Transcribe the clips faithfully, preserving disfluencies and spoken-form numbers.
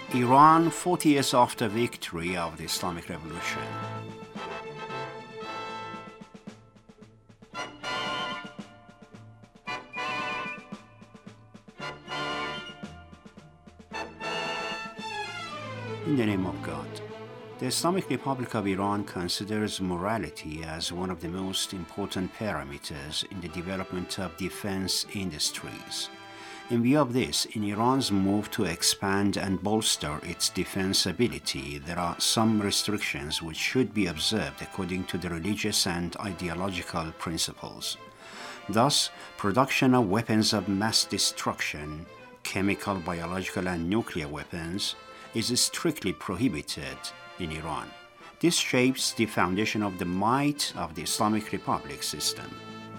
Iran, forty years after victory of the Islamic Revolution. In the name of God. The Islamic Republic of Iran considers morality as one of the most important parameters in the development of defense industries. In view of this, in Iran's move to expand and bolster its defense ability, there are some restrictions which should be observed according to the religious and ideological principles. Thus, production of weapons of mass destruction, chemical, biological, and nuclear weapons, is strictly prohibited in Iran. This shapes the foundation of the might of the Islamic Republic system.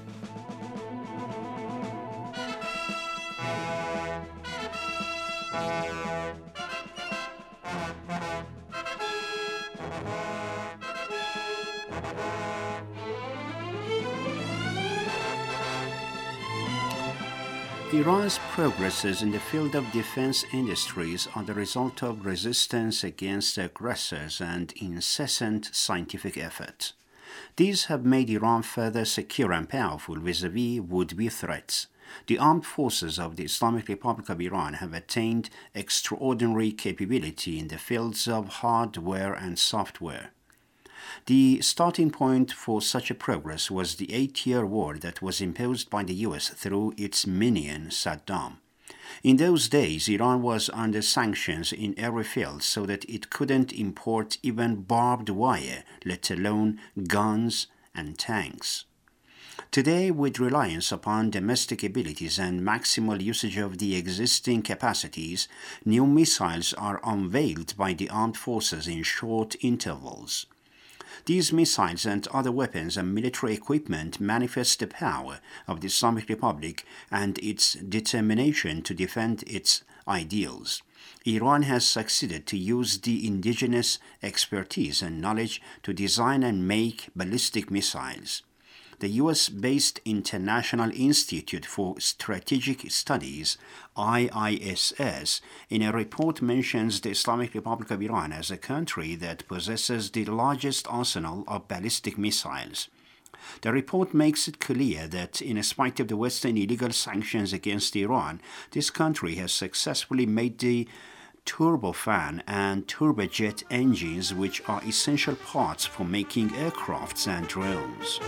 Iran's progresses in the field of defense industries are the result of resistance against aggressors and incessant scientific effort. These have made Iran further secure and powerful vis-à-vis would-be threats. The armed forces of the Islamic Republic of Iran have attained extraordinary capability in the fields of hardware and software. The starting point for such a progress was the eight-year war that was imposed by the U S through its minion Saddam. In those days, Iran was under sanctions in every field so that it couldn't import even barbed wire, let alone guns and tanks. Today, with reliance upon domestic abilities and maximal usage of the existing capacities, new missiles are unveiled by the armed forces in short intervals. These missiles and other weapons and military equipment manifest the power of the Islamic Republic and its determination to defend its ideals. Iran has succeeded to use the indigenous expertise and knowledge to design and make ballistic missiles. The U S-based International Institute for Strategic Studies, I I S S, in a report mentions the Islamic Republic of Iran as a country that possesses the largest arsenal of ballistic missiles. The report makes it clear that, in spite of the Western illegal sanctions against Iran, this country has successfully made the turbofan and turbojet engines, which are essential parts for making aircrafts and drones.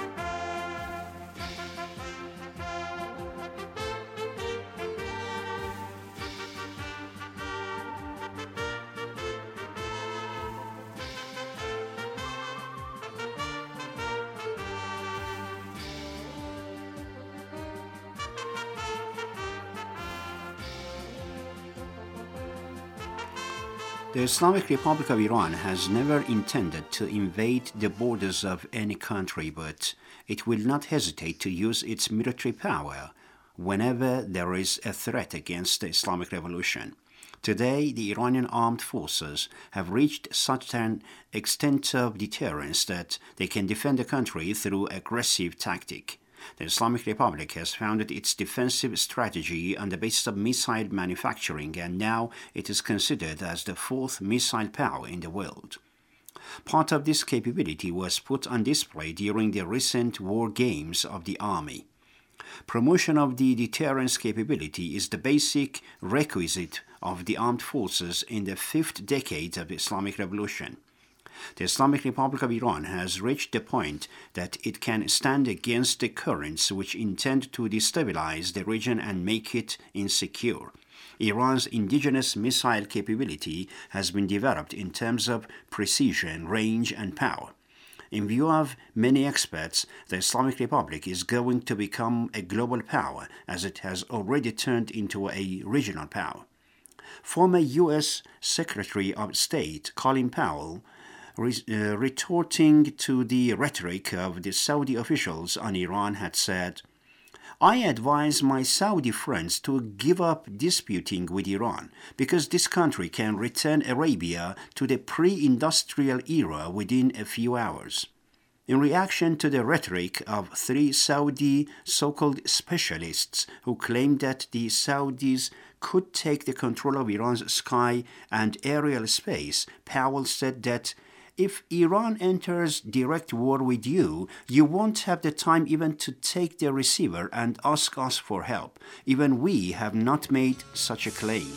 The Islamic Republic of Iran has never intended to invade the borders of any country, but it will not hesitate to use its military power whenever there is a threat against the Islamic Revolution. Today, the Iranian armed forces have reached such an extent of deterrence that they can defend the country through aggressive tactic. The Islamic Republic has founded its defensive strategy on the basis of missile manufacturing, and now it is considered as the fourth missile power in the world. Part of this capability was put on display during the recent war games of the army. Promotion of the deterrence capability is the basic requisite of the armed forces in the fifth decade of the Islamic Revolution. The Islamic Republic of Iran has reached the point that it can stand against the currents which intend to destabilize the region and make it insecure. Iran's indigenous missile capability has been developed in terms of precision, range, and power. In view of many experts, the Islamic Republic is going to become a global power, as it has already turned into a regional power. Former U S Secretary of State Colin Powell, Re- uh, retorting to the rhetoric of the Saudi officials on Iran, had said, "I advise my Saudi friends to give up disputing with Iran because this country can return Arabia to the pre-industrial era within a few hours." In reaction to the rhetoric of three Saudi so-called specialists who claimed that the Saudis could take the control of Iran's sky and aerial space, Powell said that if Iran enters direct war with you, you won't have the time even to take the receiver and ask us for help. Even we have not made such a claim.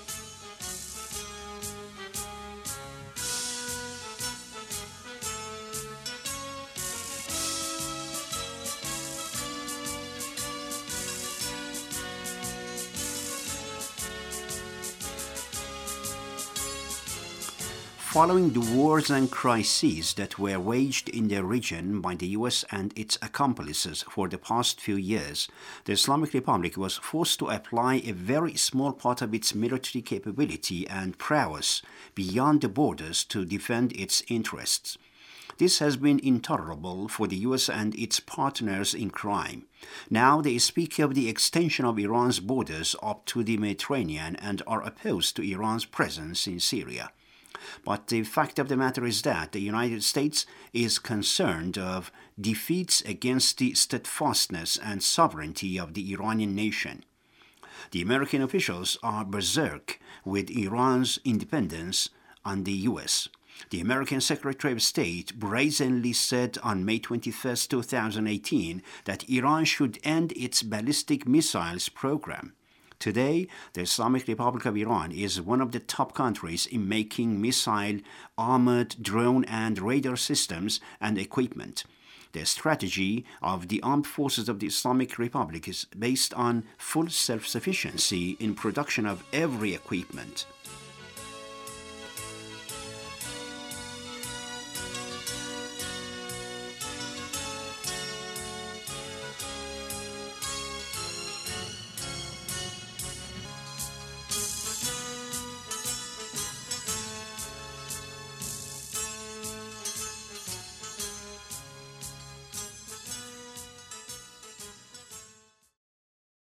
Following the wars and crises that were waged in the region by the U S and its accomplices for the past few years, the Islamic Republic was forced to apply a very small part of its military capability and prowess beyond the borders to defend its interests. This has been intolerable for the U S and its partners in crime. Now they speak of the extension of Iran's borders up to the Mediterranean and are opposed to Iran's presence in Syria. But the fact of the matter is that the United States is concerned of defeats against the steadfastness and sovereignty of the Iranian nation. The American officials are berserk with Iran's independence on the U S. The American Secretary of State brazenly said on May twenty-first, two thousand eighteen, that Iran should end its ballistic missiles program. Today, the Islamic Republic of Iran is one of the top countries in making missile, armored, drone, and radar systems and equipment. The strategy of the armed forces of the Islamic Republic is based on full self-sufficiency in production of every equipment.